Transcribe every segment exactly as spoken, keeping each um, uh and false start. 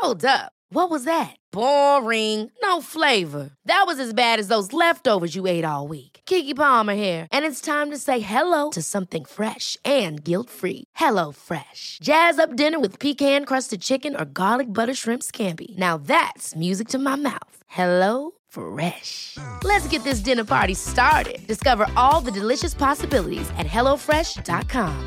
Hold up. What was that? Boring. No flavor. That was as bad as those leftovers you ate all week. Keke Palmer here, and it's time to say hello to something fresh and guilt-free. Hello Fresh. Jazz up dinner with pecan-crusted chicken or garlic butter shrimp scampi. Now that's music to my mouth. Hello Fresh. Let's get this dinner party started. Discover all the delicious possibilities at hello fresh dot com.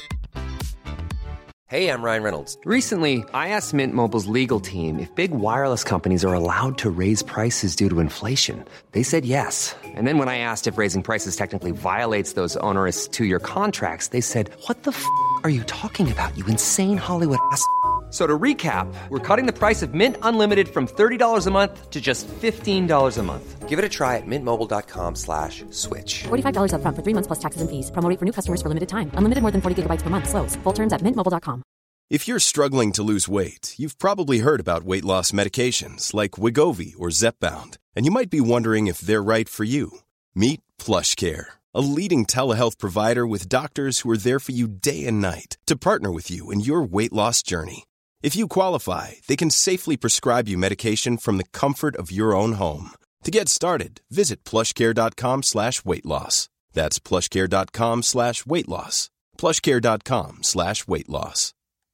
Hey, I'm Ryan Reynolds. Recently, I asked Mint Mobile's legal team if big wireless companies are allowed to raise prices due to inflation. They said yes. And then when I asked if raising prices technically violates those onerous two-year contracts, they said, what the f*** are you talking about, you insane Hollywood ass f- So to recap, we're cutting the price of Mint Unlimited from thirty dollars a month to just fifteen dollars a month. Give it a try at mintmobile.com slash switch. forty-five dollars up front for three months plus taxes and fees. Promo rate for new customers for limited time. Unlimited more than forty gigabytes per month. Slows full terms at mint mobile dot com. If you're struggling to lose weight, you've probably heard about weight loss medications like Wegovy or Zepbound, and you might be wondering if they're right for you. Meet PlushCare, a leading telehealth provider with doctors who are there for you day and night to partner with you in your weight loss journey. If you qualify, they can safely prescribe you medication from the comfort of your own home. To get started, visit plushcare.com slash weight loss. That's plushcare.com slash weight loss. plushcare.com slash weight loss.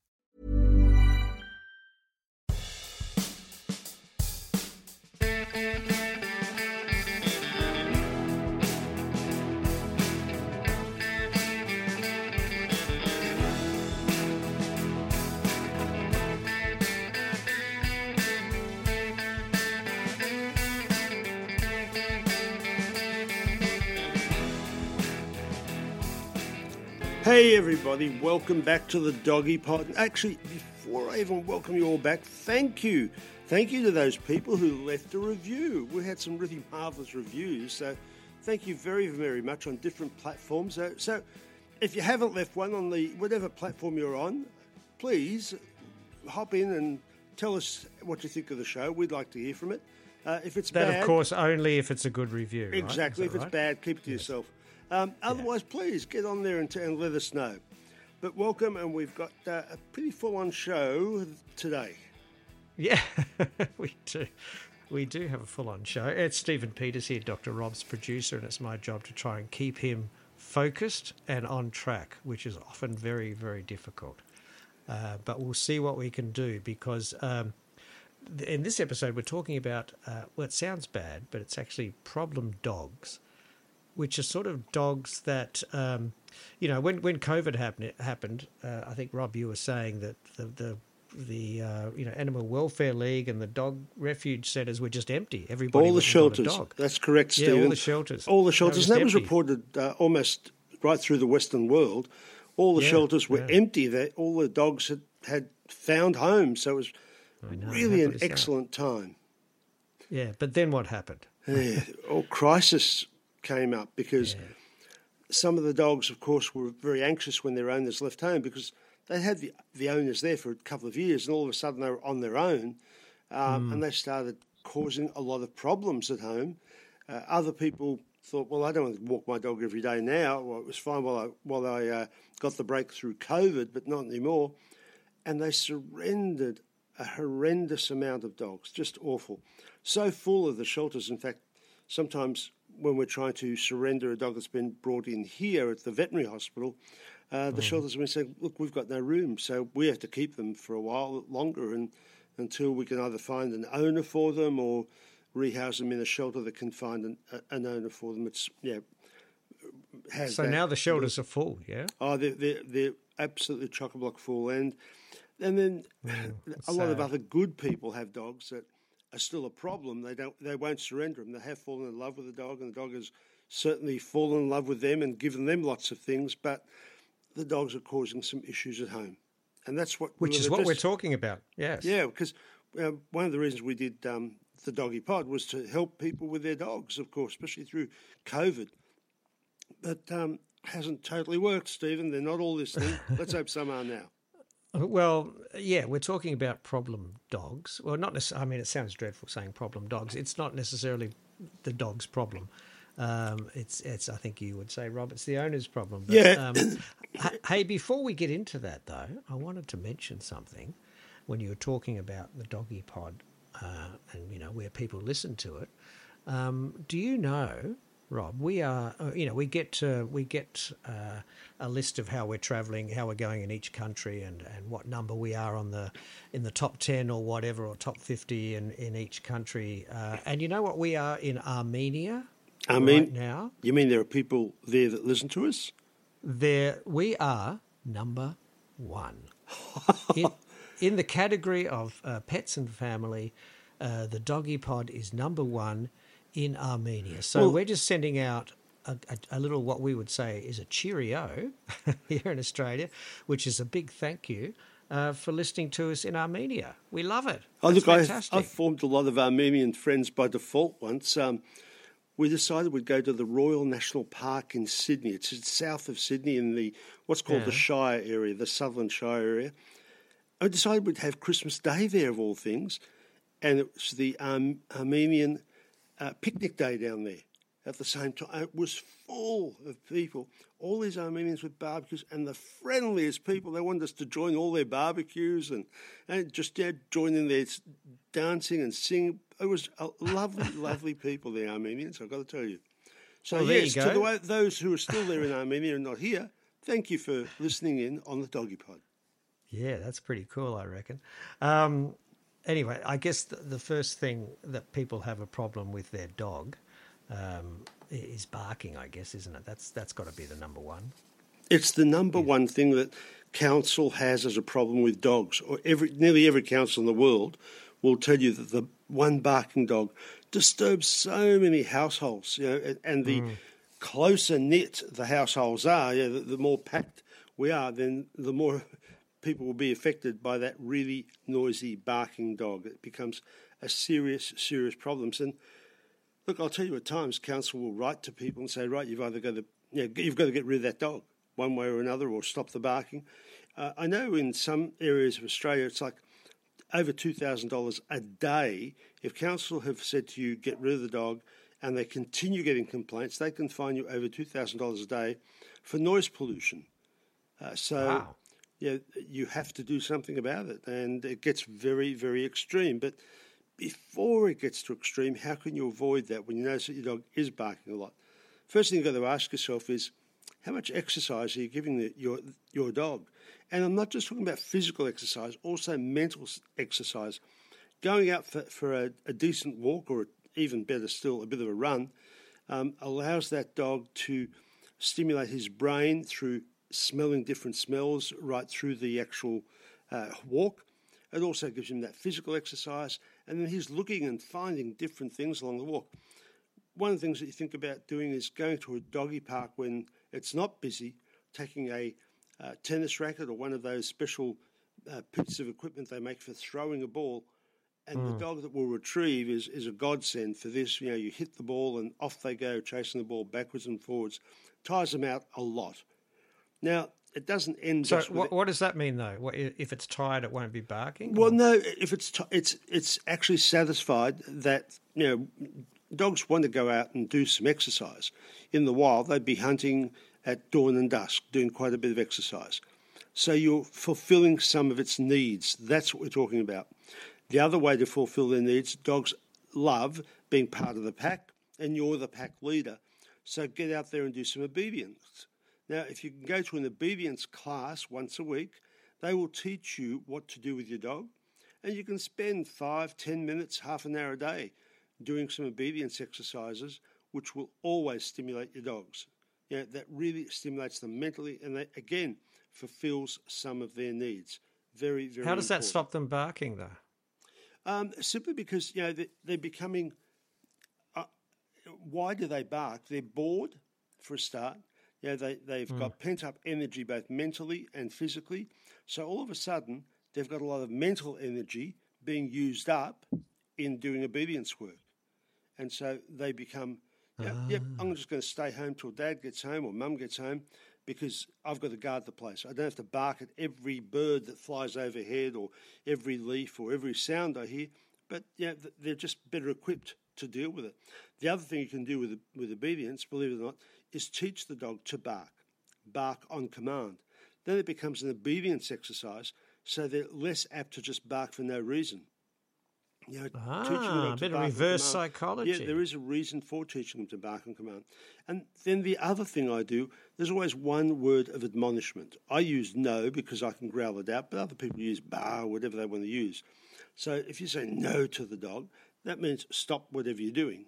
Hey everybody, welcome back to the Doggy Pod. Actually, before I even welcome you all back, thank you. Thank you to those people who left a review. We had some really marvellous reviews, so thank you very, very much on different platforms. So, so if you haven't left one on the whatever platform you're on, please hop in and tell us what you think of the show. We'd like to hear from it. Uh, if it's that, bad... of course, only if it's a good review, right? Exactly. If it's right? bad, keep it to yes. yourself. Um, otherwise, yeah. please get on there and, t- and let us know. But welcome, and we've got uh, a pretty full-on show today. Yeah, we do. We do have a full-on show. It's Stephen Peters here, Doctor Rob's producer, and it's my job to try and keep him focused and on track, which is often very, very difficult. Uh, but we'll see what we can do because um, in this episode we're talking about, uh, well, it sounds bad, but it's actually problem dogs, which are sort of dogs that, um, you know, when, when COVID happen, happened, uh, I think, Rob, you were saying that the, the, the uh, you know, Animal Welfare League and the dog refuge centres were just empty. Everybody all the shelters. Dog. That's correct, Stephen. Yeah, all the shelters. All the shelters. And that was empty. reported uh, almost right through the Western world. All the yeah, shelters were yeah. empty. They, all the dogs had, had found homes. So it was know, really an excellent that? time. Yeah, but then what happened? Yeah, all crisis came up because yeah. some of the dogs, of course, were very anxious when their owners left home because they had the, the owners there for a couple of years and all of a sudden they were on their own um, mm. and they started causing a lot of problems at home. Uh, other people thought, well, I don't want to walk my dog every day now. Well, it was fine while I, while I uh, got the break through COVID, but not anymore. And they surrendered a horrendous amount of dogs, just awful. So full of the shelters, in fact, sometimes when we're trying to surrender a dog that's been brought in here at the veterinary hospital, uh, the mm. shelters have been saying, look, we've got no room, so we have to keep them for a while longer and until we can either find an owner for them or rehouse them in a shelter that can find an, an owner for them. It's, yeah. Has so that, now the shelters are full, yeah? Oh, they're, they're, they're absolutely chock-a-block full. And, and then mm, a lot sad. of other good people have dogs that are still a problem. They don't. They won't surrender them. They have fallen in love with the dog, and the dog has certainly fallen in love with them and given them lots of things. But the dogs are causing some issues at home, and that's what which we is what just, we're talking about. Yes. Yeah, because uh, one of the reasons we did um, the Doggy Pod was to help people with their dogs, of course, especially through COVID. But um, hasn't totally worked, Stephen. They're not all listening. Let's hope some are now. Well, yeah, we're talking about problem dogs. Well, not necessarily. I mean, it sounds dreadful saying problem dogs. It's not necessarily the dog's problem. Um, it's, it's. I think you would say, Rob, it's the owner's problem. But, yeah. Um, hey, before we get into that, though, I wanted to mention something. when you were talking about the Doggy Pod uh, and, you know, where people listen to it. Um, do you know, Rob, we are, uh, you know, we get uh, we get uh, a list of how we're travelling, how we're going in each country, and, and what number we are on the in the top ten or whatever, or top fifty in, in each country. Uh, and you know what we are in Armenia I mean, right now? You mean there are people there that listen to us? There we are number one. in, in the category of uh, pets and family, uh, the Doggy Pod is number one in Armenia. So well, we're just sending out a, a, a little, what we would say is a cheerio here in Australia, which is a big thank you uh, for listening to us in Armenia. We love it. Oh, That's look, fantastic. I, I formed a lot of Armenian friends by default once. Um, we decided we'd go to the Royal National Park in Sydney. It's south of Sydney in the what's called Yeah. the Shire area, the Sutherland Shire area. I decided we'd have Christmas Day there, of all things, and it was the um, Armenian uh, picnic day down there at the same time. It was full of people, all these Armenians with barbecues, and the friendliest people. They wanted us to join all their barbecues and, and just yeah, join in their dancing and singing. It was a lovely, lovely people, the Armenians, I've got to tell you. So, Well, there yes, you to go. the way, those who are still there in Armenia and not here, thank you for listening in on the Doggy Pod. Yeah, that's pretty cool, I reckon. Um, anyway, I guess the, the first thing that people have a problem with their dog um, is barking, I guess, isn't it? That's That's got to be the number one. It's the number one thing that council has as a problem with dogs. Or every nearly every council in the world will tell you that the one barking dog disturbs so many households. You know, and, and the mm. closer knit the households are, you know, the, the more packed we are, then the more people will be affected by that really noisy barking dog. It becomes a serious, serious problem. And look, I'll tell you, at times council will write to people and say, right, you've either got to, you know, you've got to get rid of that dog one way or another, or stop the barking. Uh, I know in some areas of Australia it's like over two thousand dollars a day. If council have said to you, get rid of the dog, and they continue getting complaints, they can fine you over two thousand dollars a day for noise pollution. Uh, so, Wow. yeah, you have to do something about it, and it gets very, very extreme. But before it gets to extreme, how can you avoid that when you notice that your dog is barking a lot? First thing you've got to ask yourself is, how much exercise are you giving the, your your dog? And I'm not just talking about physical exercise, also mental exercise. Going out for, for a, a decent walk, or even better still, a bit of a run, um, allows that dog to stimulate his brain through smelling different smells right through the actual uh, walk. It also gives him that physical exercise, and then he's looking and finding different things along the walk. One of the things that you think about doing is going to a doggy park when it's not busy, taking a uh, tennis racket or one of those special uh, pieces of equipment they make for throwing a ball, and mm. the dog that will retrieve is, is a godsend for this. You know, you hit the ball and off they go, chasing the ball backwards and forwards. Tires them out a lot. Now, it doesn't end. So, just with what, it. what does that mean, though? What, if it's tired, it won't be barking? Well, or? no. If it's t- it's it's actually satisfied that, you know, dogs want to go out and do some exercise. In the wild, they'd be hunting at dawn and dusk, doing quite a bit of exercise. So you're fulfilling some of its needs. That's what we're talking about. The other way to fulfill their needs, dogs love being part of the pack, and you're the pack leader. So get out there and do some obedience. Now, if you can go to an obedience class once a week, they will teach you what to do with your dog, and you can spend five, ten minutes, half an hour a day doing some obedience exercises, which will always stimulate your dogs. You know, that really stimulates them mentally, and that, again, fulfills some of their needs. Very, very How does that important. stop them barking, though? Um, simply because, you know, they, they're becoming... Uh, why do they bark? They're bored, for a start. You know, they, they've mm. got pent-up energy both mentally and physically. So all of a sudden, they've got a lot of mental energy being used up in doing obedience work. And so they become, yep, ah. yep, I'm just going to stay home till Dad gets home or Mum gets home because I've got to guard the place. I don't have to bark at every bird that flies overhead or every leaf or every sound I hear. But, you know, they're just better equipped to deal with it. The other thing you can do with with obedience, believe it or not, is teach the dog to bark, bark on command. Then it becomes an obedience exercise. so they're less apt to just bark for no reason. You know, Ah, teaching the dog a to bit of bark on reverse command. psychology. Yeah, there is a reason for teaching them to bark on command. And then the other thing I do, there's always one word of admonishment. I use no because I can growl it out, but other people use bar or whatever they want to use. So if you say no to the dog, that means stop whatever you're doing.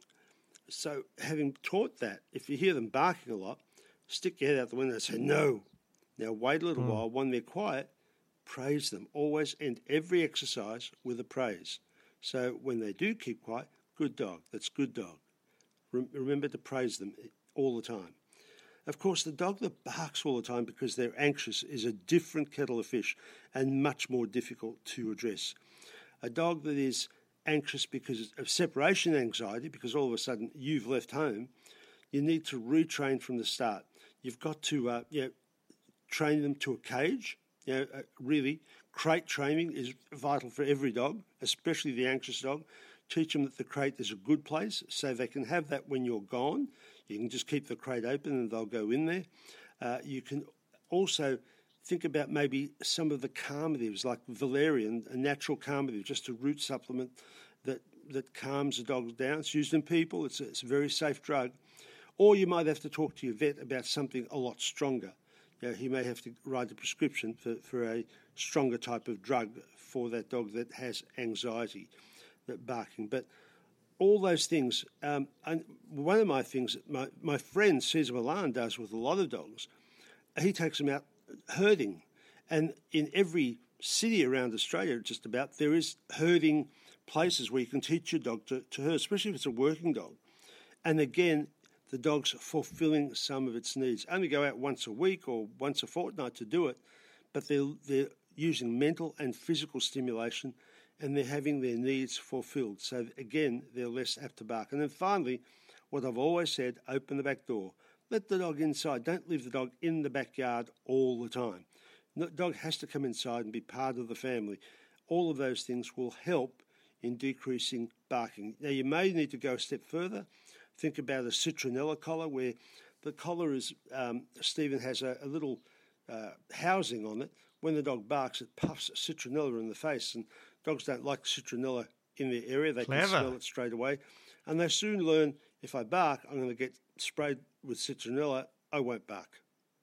So having taught that, if you hear them barking a lot, stick your head out the window and say no. Now wait a little Mm. while. When they're quiet, praise them. Always end every exercise with a praise. So when they do keep quiet, good dog, that's good dog. Rem- remember to praise them all the time. Of course, the dog that barks all the time because they're anxious is a different kettle of fish and much more difficult to address. A dog that is anxious because of separation anxiety, because all of a sudden you've left home, you need to retrain from the start. You've got to uh, you know, train them to a cage. You know, uh, really, crate training is vital for every dog, especially the anxious dog. Teach them that the crate is a good place so they can have that when you're gone. You can just keep the crate open and they'll go in there. Uh, you can also think about maybe some of the calmatives like valerian, a natural calmative, just a root supplement that, that calms the dogs down. It's used in people. It's a, it's a very safe drug. Or you might have to talk to your vet about something a lot stronger. You know, he may have to write a prescription for, for a stronger type of drug for that dog that has anxiety, that barking. But all those things, um, and one of my things that my, my friend Cesar Milan does with a lot of dogs, he takes them out herding. And in every city around Australia, just about, there is herding places where you can teach your dog to, to herd, especially if it's a working dog. And again, the dog's fulfilling some of its needs. Only go out once a week or once a fortnight to do it, but they're, they're using mental and physical stimulation and they're having their needs fulfilled. So again, they're less apt to bark. And then finally, what I've always said, open the back door. Let the dog inside. Don't leave the dog in the backyard all the time. The dog has to come inside and be part of the family. All of those things will help in decreasing barking. Now, you may need to go a step further. Think about a citronella collar where the collar is, um, Stephen has a, a little uh, housing on it. When the dog barks, it puffs citronella in the face, and dogs don't like citronella in their area. They Clever. can smell it straight away. And they soon learn, if I bark, I'm going to get sprayed with citronella, I won't bark.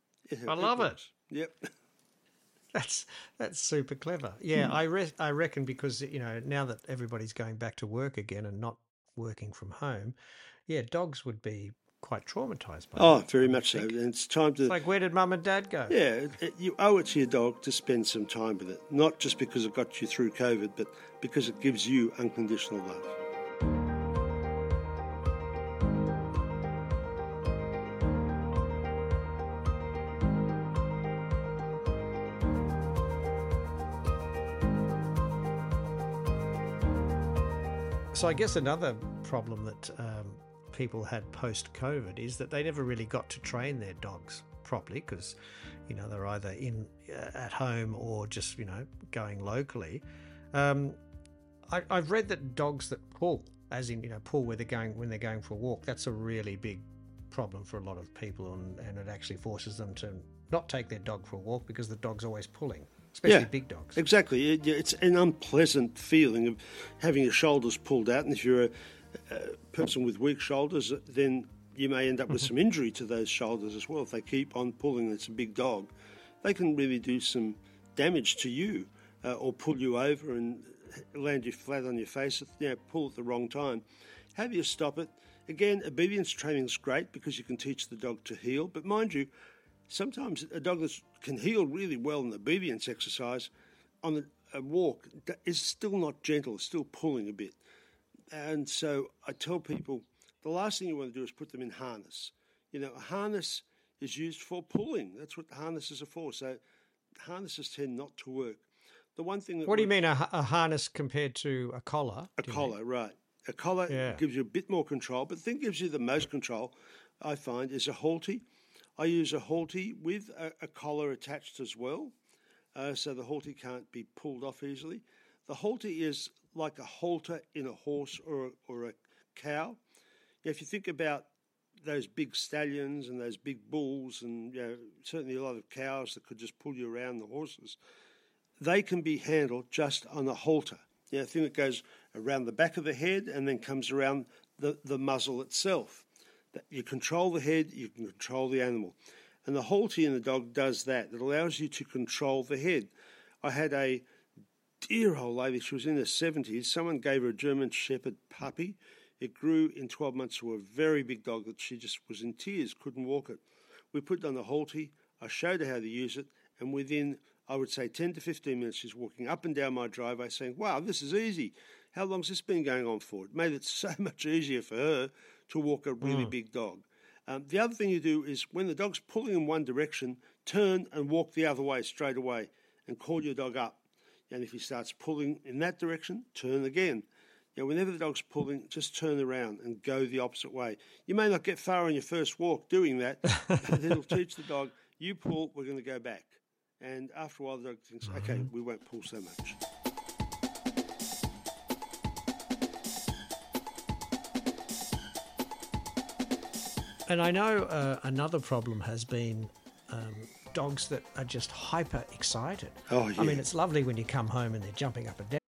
I love it. Yep. That's that's super clever. Yeah, I re- I reckon because, you know, now that everybody's going back to work again and not working from home, yeah, dogs would be quite traumatised by Oh, that, very I much so. think. And it's time to... It's like, where did mum and dad go? Yeah, it, it, you owe it to your dog to spend some time with it, not just because it got you through COVID, but because it gives you unconditional love. So I guess another problem that um, people had post-COVID is that they never really got to train their dogs properly because, you know, they're either in uh, at home or just, you know, going locally. Um, I, I've read that dogs that pull, as in, you know, pull where they're going when they're going for a walk, that's a really big problem for a lot of people, and, and it actually forces them to not take their dog for a walk because the dog's always pulling. Especially Yeah, big dogs. Exactly. It, it's an unpleasant feeling of having your shoulders pulled out, and if you're a, a person with weak shoulders, then you may end up with some injury to those shoulders as well. If they keep on pulling, it's a big dog, they can really do some damage to you uh, or pull you over and land you flat on your face, you know, pull at the wrong time. How do you stop it? Again, obedience training is great because you can teach the dog to heel, but mind you, sometimes a dog that can heel really well in obedience exercise on a, a walk is still not gentle, still pulling a bit. And so I tell people the last thing you want to do is put them in harness. You know, a harness is used for pulling. That's what harnesses are for. So harnesses tend not to work. The one thing that What do you works- mean a, a harness compared to a collar? A do you collar, mean? right. A collar Yeah. gives you a bit more control, but the thing that gives you the most control, I find, is a halter. I use a halter with a, a collar attached as well, uh, so the halter can't be pulled off easily. The halter is like a halter in a horse or, or a cow. If you think about those big stallions and those big bulls and, you know, certainly a lot of cows that could just pull you around, the horses, they can be handled just on a halter. You know, a thing that goes around the back of the head and then comes around the, the muzzle itself. You control the head, you can control the animal. And the halter in the dog does that. It allows you to control the head. I had a dear old lady, she was in her seventies. Someone gave her a German Shepherd puppy. It grew in twelve months to a very big dog that she just was in tears, couldn't walk it. We put it on the halter. I showed her how to use it. And within, I would say, ten to fifteen minutes, she's walking up and down my driveway saying, wow, this is easy. How long's this been going on for? It made it so much easier for her to walk a really mm. big dog. Um, the other thing you do is when the dog's pulling in one direction, turn and walk the other way straight away and call your dog up. And if he starts pulling in that direction, turn again. You know, whenever the dog's pulling, just turn around and go the opposite way. You may not get far on your first walk doing that, but it'll teach the dog, you pull, we're going to go back. And after a while, the dog thinks, mm-hmm. okay, we won't pull so much. And I know uh, another problem has been um, dogs that are just hyper excited. Oh, yeah. I mean, it's lovely when you come home and they're jumping up and down.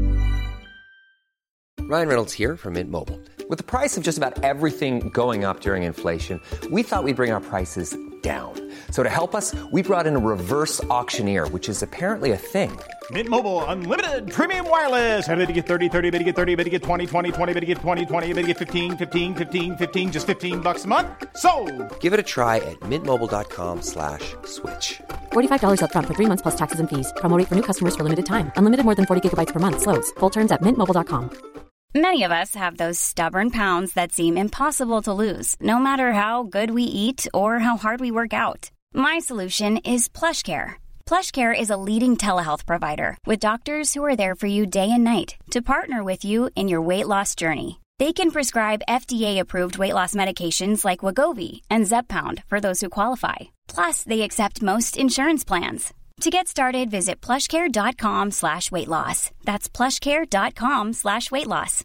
Ryan Reynolds here from Mint Mobile. With the price of just about everything going up during inflation, we thought we'd bring our prices down. So to help us, we brought in a reverse auctioneer, which is apparently a thing. Mint Mobile Unlimited Premium Wireless. How to get thirty, thirty, how to get thirty, how to get twenty, twenty, twenty, how to get twenty, twenty, how to get fifteen, fifteen, fifteen, fifteen, just fifteen bucks a month? Sold! Give it a try at mintmobile.com slash switch. forty-five dollars up front for three months plus taxes and fees. Promo rate for new customers for limited time. Unlimited more than forty gigabytes per month. Slows full terms at mint mobile dot com. Many of us have those stubborn pounds that seem impossible to lose, no matter how good we eat or how hard we work out. My solution is PlushCare. PlushCare is a leading telehealth provider with doctors who are there for you day and night to partner with you in your weight loss journey. They can prescribe F D A-approved weight loss medications like Wegovy and Zepbound for those who qualify. Plus, they accept most insurance plans. To get started, visit plushcare.com slash weight loss. That's plushcare.com slash weight loss.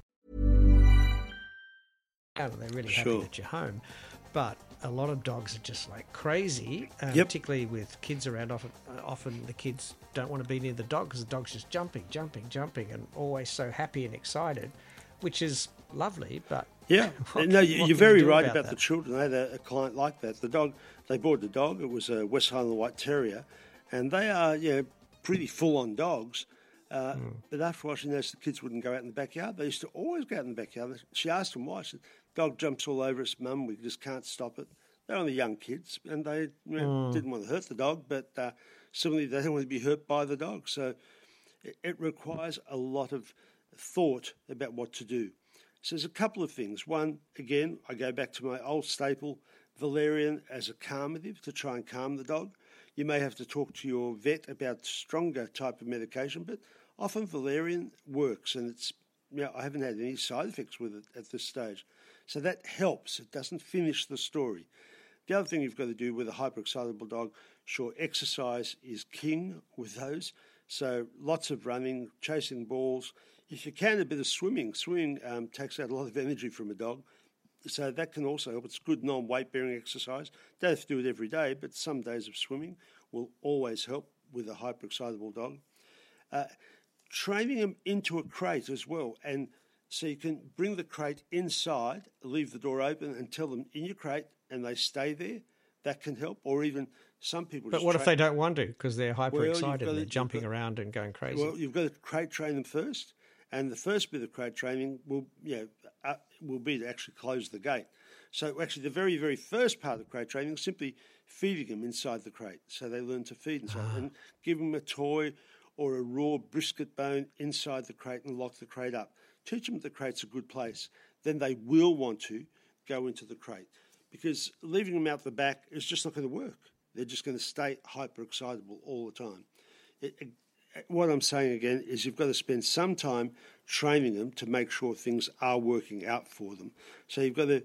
They're really happy Sure. that you're home. But a lot of dogs are just like crazy, uh, Yep. particularly with kids around. Often, uh, often the kids don't want to be near the dog because the dog's just jumping, jumping, jumping, and always so happy and excited, which is lovely. But Yeah, what- no, what you- can you're very do right about about that? the children. I had a, a client like that. The dog, they bought the dog. It was a West Highland White Terrier, and they are, you know, pretty full-on dogs. Uh, Mm. But after a while, she noticed the kids wouldn't go out in the backyard. They used to always go out in the backyard. She asked them why. She said, "Dog jumps all over us, Mum. We just can't stop it." They're only young kids, and they you know, Mm. didn't want to hurt the dog, but uh, similarly, they don't want to be hurt by the dog. So it, it requires a lot of thought about what to do. So there's a couple of things. One, again, I go back to my old staple, valerian as a calmative to try and calm the dog. You may have to talk to your vet about stronger type of medication, but often valerian works, and it's you know, I haven't had any side effects with it at this stage. So that helps. It doesn't finish the story. The other thing you've got to do with a hyperexcitable dog, sure, exercise is king with those. So lots of running, chasing balls. If you can, a bit of swimming. Swimming um, takes out a lot of energy from a dog. So that can also help. It's good non-weight-bearing exercise. Don't have to do it every day, but some days of swimming will always help with a hyperexcitable dog. Uh, training them into a crate as well. And so you can bring the crate inside, leave the door open and tell them in your crate and they stay there. That can help. Or even some people But just what tra- if they don't want to because they're hyper Well, you've excited got and they're to- jumping you've got- around and going crazy? Well, you've got to crate train them first. And the first bit of crate training will, you know, uh, will be to actually close the gate. So actually the very, very first part of crate training is simply feeding them inside the crate. So they learn to feed inside and give them a toy or a raw brisket bone inside the crate and lock the crate up. Teach them the crate's a good place. Then they will want to go into the crate because leaving them out the back is just not going to work. They're just going to stay hyper-excitable all the time. It, it, what I'm saying again is you've got to spend some time training them to make sure things are working out for them. So you've got to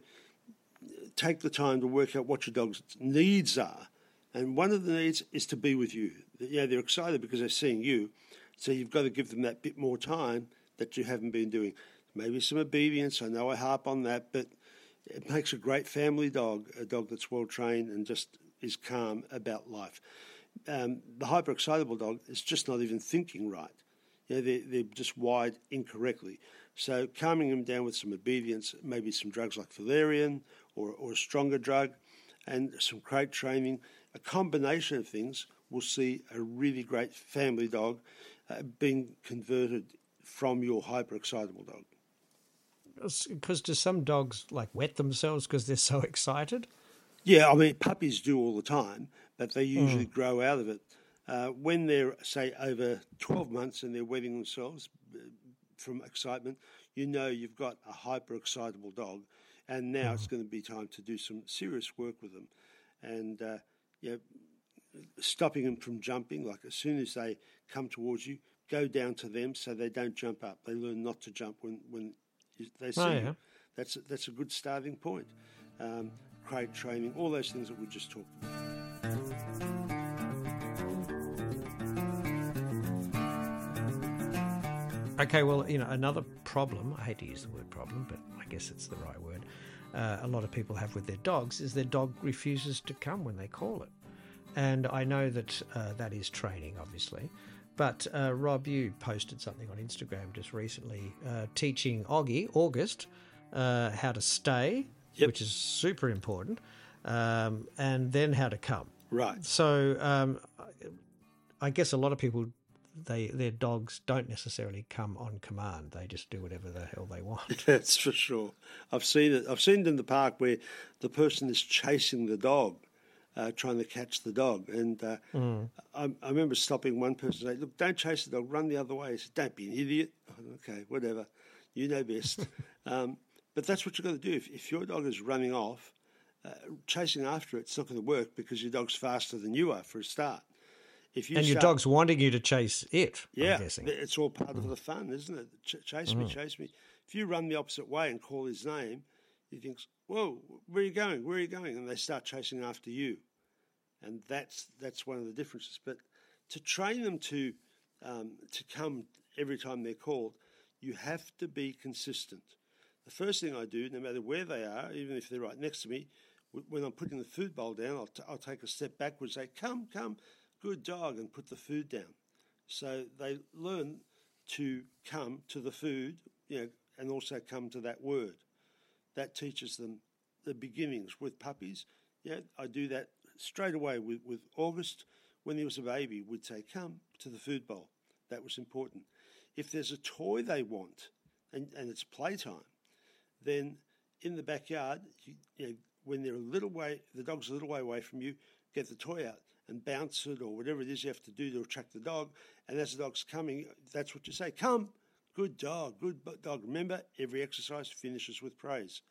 take the time to work out what your dog's needs are. And one of the needs is to be with you. Yeah, they're excited because they're seeing you. So you've got to give them that bit more time that you haven't been doing. Maybe some obedience. I know I harp on that, but it makes a great family dog, a dog that's well trained and just is calm about life. um, the hyperexcitable dog is just not even thinking right. You know, they're, they're just wired incorrectly. So calming them down with some obedience, maybe some drugs like valerian or, or a stronger drug, and some crate training, a combination of things will see a really great family dog uh, being converted from your hyperexcitable dog. Because do some dogs like wet themselves because they're so excited? Yeah, I mean, puppies do all the time, but they usually Mm. grow out of it. Uh, when they're, say, over twelve months and they're wetting themselves from excitement, you know you've got a hyper-excitable dog, and now mm. it's going to be time to do some serious work with them. And, uh, you know, stopping them from jumping, like as soon as they come towards you, go down to them so they don't jump up. They learn not to jump when, when they see oh, yeah. you. That's a, that's a good starting point. Um, crate training, all those things that we just talked about. Okay, well, you know, another problem, I hate to use the word problem, but I guess it's the right word, uh, a lot of people have with their dogs is their dog refuses to come when they call it. And I know that uh, that is training, obviously. But, uh, Rob, you posted something on Instagram just recently uh, teaching Oggy, August, uh, how to stay, yep. which is super important, um, and then how to come. Right. So um, I guess a lot of people, they their dogs don't necessarily come on command. They just do whatever the hell they want. That's for sure. I've seen it. I've seen it in the park where the person is chasing the dog. Uh, trying to catch the dog. And uh, mm. I, I remember stopping one person and saying, look, don't chase the dog, run the other way. He said, don't be an idiot. Okay, whatever. You know best. um, but that's what you've got to do. If, if your dog is running off, uh, chasing after it, it's not going to work because your dog's faster than you are for a start. If you and start, your dog's wanting you to chase it, yeah, I'm guessing. It's all part of the fun, isn't it? Ch- chase mm. me, chase me. If you run the opposite way and call his name, he thinks, whoa, where are you going? Where are you going? And they start chasing after you. And that's that's one of the differences. But to train them to um, to come every time they're called, you have to be consistent. The first thing I do, no matter where they are, even if they're right next to me, when I'm putting the food bowl down, I'll, t- I'll take a step backwards, say, come, come, good dog, and put the food down. So they learn to come to the food, you know, and also come to that word. That teaches them the beginnings with puppies. Yeah, I do that straight away with, with August. When he was a baby, we'd say, come to the food bowl. That was important. If there's a toy they want and, and it's playtime, then in the backyard, you, you know, when they're a little way, the dog's a little way away from you, get the toy out and bounce it or whatever it is you have to do to attract the dog. And as the dog's coming, that's what you say, come, good dog, good dog. Remember, every exercise finishes with praise.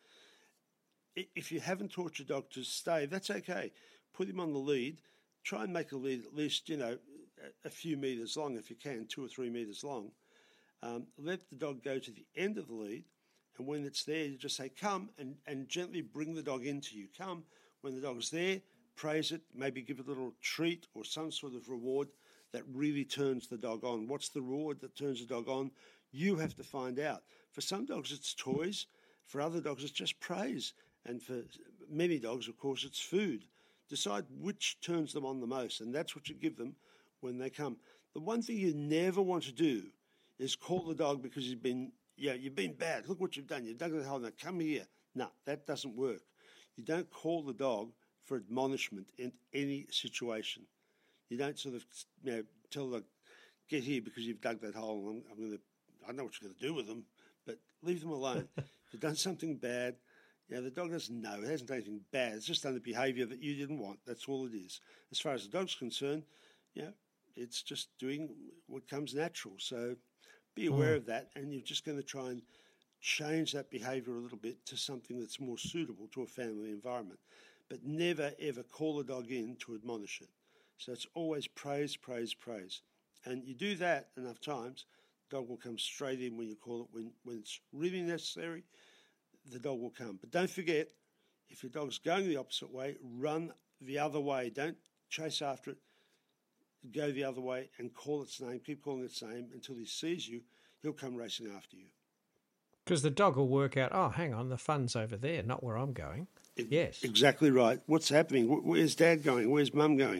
If you haven't taught your dog to stay, that's okay. Put him on the lead. Try and make a lead at least, you know, a few metres long if you can, two or three metres long. Um, let the dog go to the end of the lead, and when it's there, you just say, come, and, and gently bring the dog into you. Come. When the dog's there, praise it, maybe give it a little treat or some sort of reward that really turns the dog on. What's the reward that turns the dog on? You have to find out. For some dogs, it's toys. For other dogs, it's just praise. And for many dogs, of course, it's food. Decide which turns them on the most, and that's what you give them when they come. The one thing you never want to do is call the dog because you've been, yeah, you've been bad. Look what you've done. You've dug the hole. Now come here. No, that doesn't work. You don't call the dog for admonishment in any situation. You don't sort of, you know, tell the get here because you've dug that hole. I'm, I'm going to, I don't know what you're going to do with them, but leave them alone. If you've done something bad, you know, the dog doesn't know. It hasn't done anything bad. It's just done the behaviour that you didn't want. That's all it is. As far as the dog's concerned, you know, it's just doing what comes natural. So be aware mm. of that, and you're just going to try and change that behaviour a little bit to something that's more suitable to a family environment. But never, ever call the dog in to admonish it. So it's always praise, praise, praise. And you do that enough times, the dog will come straight in when you call it. When, when it's really necessary, the dog will come. But don't forget, if your dog's going the opposite way, run the other way. Don't chase after it. Go the other way and call its name. Keep calling its name until he sees you. He'll come racing after you. Because the dog will work out, oh, hang on, the fun's over there, not where I'm going. It, yes. Exactly right. What's happening? Where's Dad going? Where's Mum going?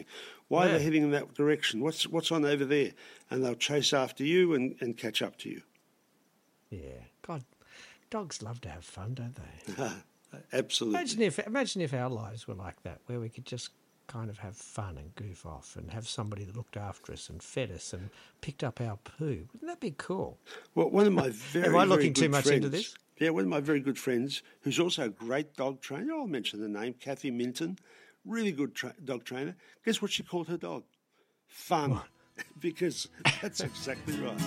Why Yeah. are they heading in that direction? What's what's on over there? And they'll chase after you and, and catch up to you. Yeah. God, dogs love to have fun, don't they? Absolutely. Imagine if imagine if our lives were like that, where we could just kind of have fun and goof off and have somebody that looked after us and fed us and picked up our poo. Wouldn't that be cool? Well, one of my very, Am I very looking good too much friends, into this? Yeah, one of my very good friends, who's also a great dog trainer, I'll mention the name, Kathy Minton, really good tra- dog trainer. Guess what she called her dog? Fun. Because that's exactly right.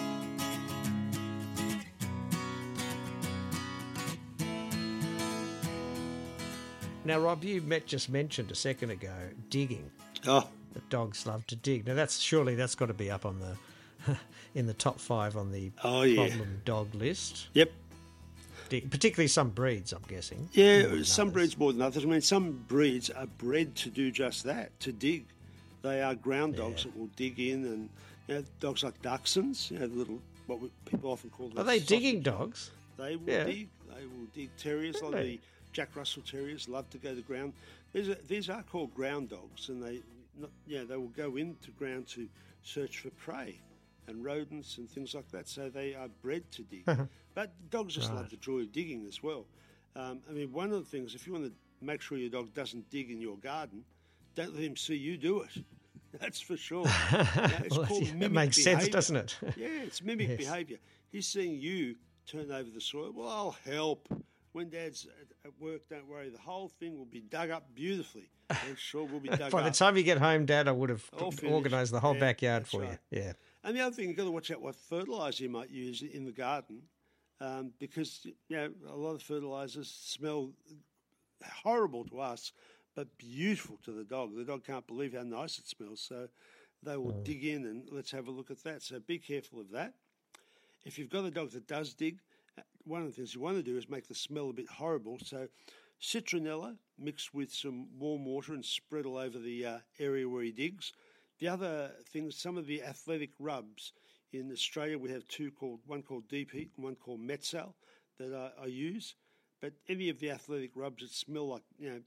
Now, Rob, you met, just mentioned a second ago digging. Oh, That dogs love to dig. Now, that's surely that's got to be up on the in the top five on the Oh, yeah. problem dog list. yep. Dig, particularly some breeds, I'm guessing. Yeah, More than some others. breeds more than others. I mean, some breeds are bred to do just that, to dig. They are ground dogs that will dig in, and you know, dogs like Dachshunds, you know, the little what we, people often call. Are the they sausage- digging dogs? They will Yeah. dig. They will dig. Terriers, like Really? the Jack Russell Terriers, love to go to the ground. These are, these are called ground dogs, and they, not, yeah, they will go into ground to search for prey and rodents and things like that. So they are bred to dig. But dogs just love the joy of digging as well. Um, I mean, one of the things, if you want to make sure your dog doesn't dig in your garden, don't let him see you do it. That's for sure. Yeah, it's Well, called yeah, that mimic makes sense, behaviour. doesn't it? Yeah, it's mimic Yes. behaviour. He's seeing you turn over the soil. Well, I'll help. When Dad's at- at work, don't worry. The whole thing will be dug up beautifully. I'm sure will be dug By up. the time you get home, Dad, I would have All finished. organised the whole Yeah, backyard that's for right. you. Yeah. And the other thing, you've got to watch out what fertiliser you might use in the garden, um, because you know a lot of fertilisers smell horrible to us, but beautiful to the dog. The dog can't believe how nice it smells, so they will dig in and let's have a look at that. So be careful of that. If you've got a dog that does dig, uh, one of the things you want to do is make the smell a bit horrible. So citronella mixed with some warm water and spread all over the uh, area where he digs. The other thing, some of the athletic rubs in Australia, we have two called, one called Deep Heat and one called Metzal that I, I use. But any of the athletic rubs that smell like, you know,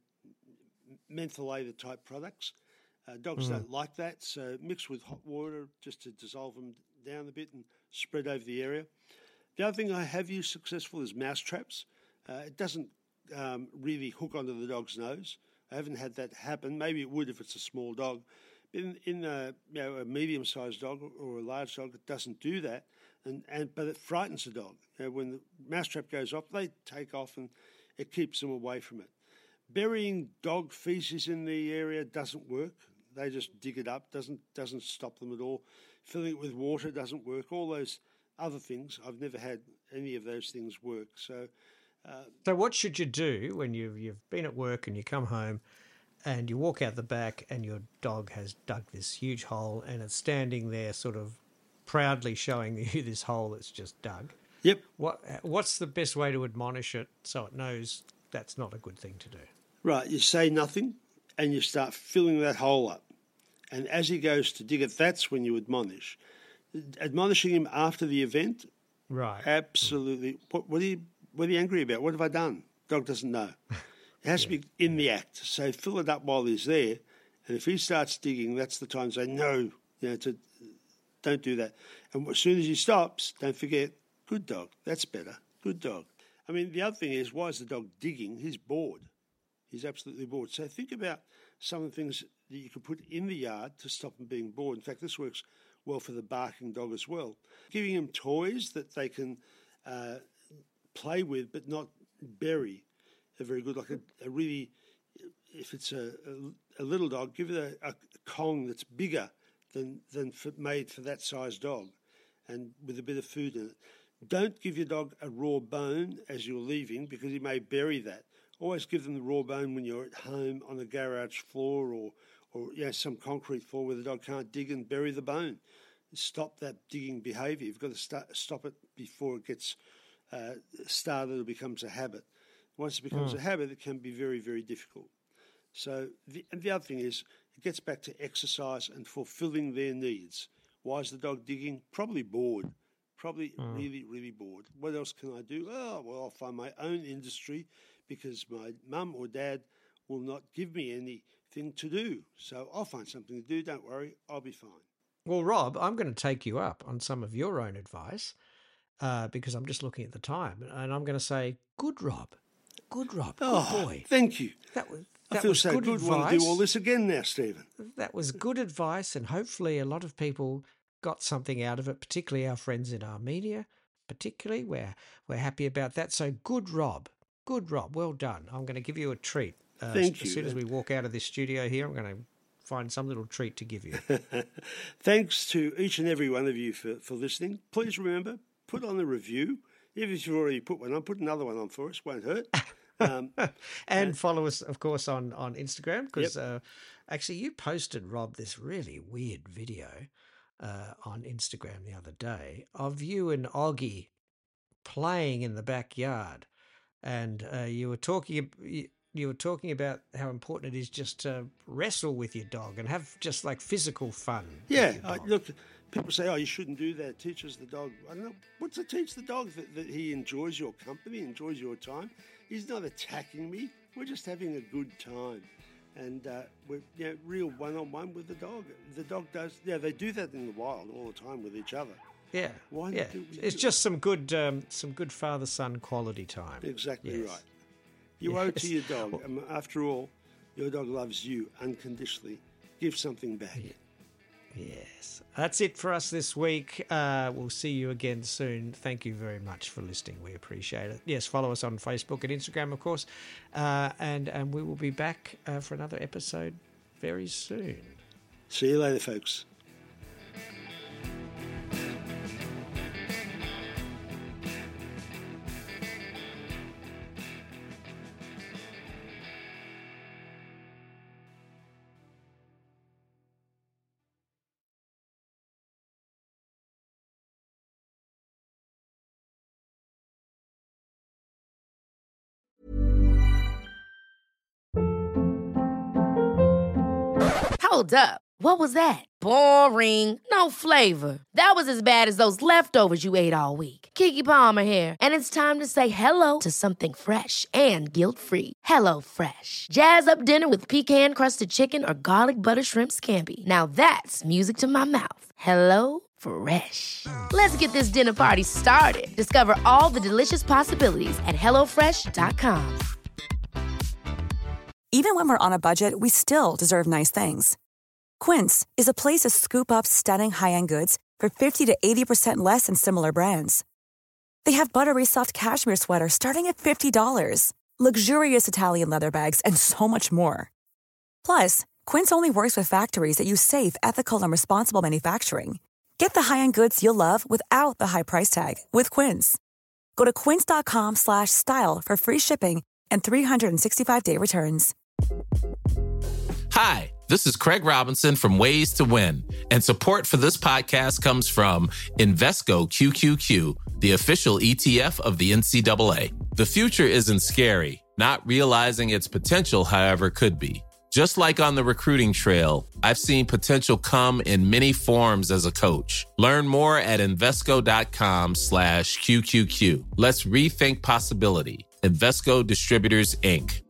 mentholated type products, uh, dogs don't like that. So mix with hot water just to dissolve them down a bit and spread over the area. The other thing I have used successful is mouse traps. Uh, it doesn't um, really hook onto the dog's nose. I haven't had that happen. Maybe it would if it's a small dog. In, in a, you know, a medium-sized dog or a large dog, it doesn't do that, and, and but it frightens the dog. You know, when the mousetrap goes off, they take off, and it keeps them away from it. Burying dog feces in the area doesn't work. They just dig it up. doesn't doesn't stop them at all. Filling it with water doesn't work. All those other things, I've never had any of those things work. So. Uh, So what should you do when you've, you've been at work and you come home and you walk out the back and your dog has dug this huge hole and it's standing there sort of proudly showing you this hole that's just dug? Yep. What What's the best way to admonish it so it knows that's not a good thing to do? Right, you say nothing and you start filling that hole up. And as he goes to dig it, that's when you admonish. Admonishing him after the event, Right. absolutely. What, what, are you, what are you angry about? What have I done? Dog doesn't know. It has to be in the act. So fill it up while he's there. And if he starts digging, that's the time to say, no, you know, to, don't do that. And as soon as he stops, don't forget, good dog. That's better. Good dog. I mean, the other thing is, why is the dog digging? He's bored. He's absolutely bored. So think about some of the things that you can put in the yard to stop him being bored. In fact, this works well for the barking dog as well. Giving him toys that they can uh, play with but not bury are very good. Like a, a really, if it's a, a, a little dog, give it a, a Kong that's bigger than, than for, made for that size dog and with a bit of food in it. Don't give your dog a raw bone as you're leaving because he may bury that. Always give them the raw bone when you're at home on a garage floor or, or you know, some concrete floor where the dog can't dig and bury the bone. Stop that digging behaviour. You've got to start, stop it before it gets uh, started or becomes a habit. Once it becomes Mm. a habit, it can be very, very difficult. So the, and the other thing is it gets back to exercise and fulfilling their needs. Why is the dog digging? Probably bored. Probably Mm. really, really bored. What else can I do? Oh, well, I'll find my own industry because my mum or dad will not give me any thing to do. So I'll find something to do. Don't worry, I'll be fine. Well, Rob, I'm going to take you up on some of your own advice uh, because I'm just looking at the time, and I'm going to say, good Rob, good Rob, good oh, boy. Thank you. That was I that feel was so good good. advice. Want to do all this again now, Stephen? That was good advice, and hopefully a lot of people got something out of it, particularly our friends in Armenia. Particularly, we're we're happy about that. So good, Rob. Good, Rob. Well done. I'm going to give you a treat. Uh, Thank as you. As soon as we walk out of this studio here, I'm going to find some little treat to give you. Thanks to each and every one of you for, for listening. Please remember, put on a review. Even if you've already put one on, put another one on for us. Won't hurt. Um, and uh, follow us, of course, on, on Instagram because yep. uh, actually you posted, Rob, this really weird video uh, on Instagram the other day of you and Oggy playing in the backyard. And uh, you were talking you, you were talking about how important it is just to wrestle with your dog and have just like physical fun. Yeah, I, look, people say, oh, you shouldn't do that. It teaches the dog. I don't know. What's it teach the dog? That, that he enjoys your company, enjoys your time. He's not attacking me. We're just having a good time. And uh, we're you know, real one-on-one with the dog. The dog does, yeah, they do that in the wild all the time with each other. Yeah, Why yeah. Do it's just some good, um, some good father-son quality time. Exactly yes. right. You yes. owe it to your dog. Well, after all, your dog loves you unconditionally. Give something back. Yeah. Yes. That's it for us this week. Uh, we'll see you again soon. Thank you very much for listening. We appreciate it. Yes, follow us on Facebook and Instagram, of course. Uh, and, and we will be back uh, for another episode very soon. See you later, folks. Hold up. What was that? Boring. No flavor. That was as bad as those leftovers you ate all week. Keke Palmer here, and it's time to say hello to something fresh and guilt-free. Hello Fresh. Jazz up dinner with pecan-crusted chicken or garlic butter shrimp scampi. Now that's music to my mouth. Hello Fresh. Let's get this dinner party started. Discover all the delicious possibilities at hello fresh dot com. Even when we're on a budget, we still deserve nice things. Quince is a place to scoop up stunning high-end goods for fifty to eighty percent less than similar brands. They have buttery soft cashmere sweaters starting at fifty dollars, luxurious Italian leather bags, and so much more. Plus, Quince only works with factories that use safe, ethical, and responsible manufacturing. Get the high-end goods you'll love without the high price tag with Quince. Go to quince.com slash style for free shipping and three sixty-five day returns. Hi, this is Craig Robinson from Ways to Win, and support for this podcast comes from Invesco Q Q Q, the official E T F of the N C double A. The future isn't scary. Not realizing its potential, however, could be. Just like on the recruiting trail, I've seen potential come in many forms as a coach. Learn more at Invesco.com slash QQQ. Let's rethink possibility. Invesco Distributors, Incorporated.